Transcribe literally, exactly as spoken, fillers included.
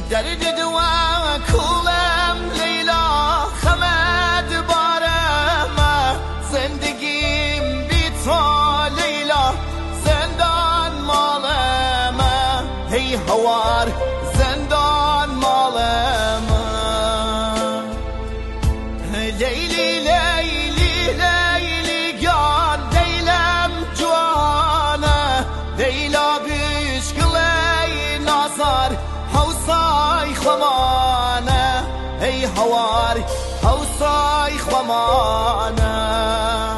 درد دوا کولم لیلا خمد بارم زندگیم بی تو لیلا زندان مالم هی هوار زندان مالم لیلی لیلی لیلی گان دیلم جوانه دیلا بشکلی نازار حوصای خمانه ای هوار حوصای خمانه